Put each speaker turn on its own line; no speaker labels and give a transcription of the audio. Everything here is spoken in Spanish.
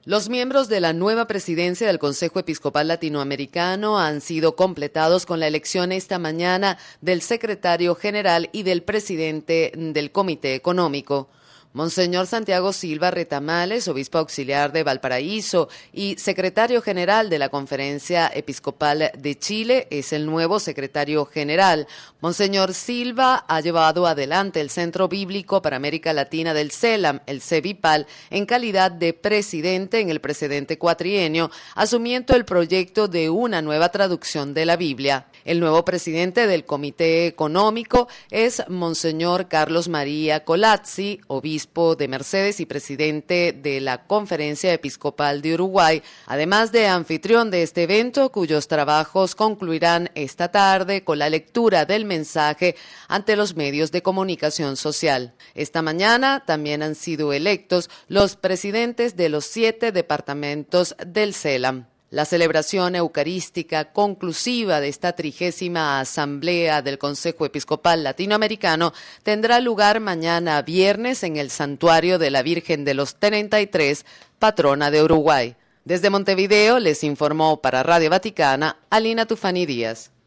Los miembros de la nueva presidencia del Consejo Episcopal Latinoamericano han sido completados con la elección esta mañana del secretario general y del presidente del Comité Económico. Monseñor Santiago Silva Retamales, obispo auxiliar de Valparaíso y secretario general de la Conferencia Episcopal de Chile, es el nuevo secretario general. Monseñor Silva ha llevado adelante el Centro Bíblico para América Latina del CELAM, el CEBIPAL, en calidad de presidente en el precedente cuatrienio, asumiendo el proyecto de una nueva traducción de la Biblia. El nuevo presidente del Comité Económico es Monseñor Carlos María Colazzi, obispo de Mercedes y presidente de la Conferencia Episcopal de Uruguay, además de anfitrión de este evento, cuyos trabajos concluirán esta tarde con la lectura del mensaje ante los medios de comunicación social. Esta mañana también han sido electos los presidentes de los 7 departamentos del CELAM. La celebración eucarística conclusiva de esta 30ª Asamblea del Consejo Episcopal Latinoamericano tendrá lugar mañana viernes en el Santuario de la Virgen de los 33, patrona de Uruguay. Desde Montevideo les informó para Radio Vaticana Alina Tufani Díaz.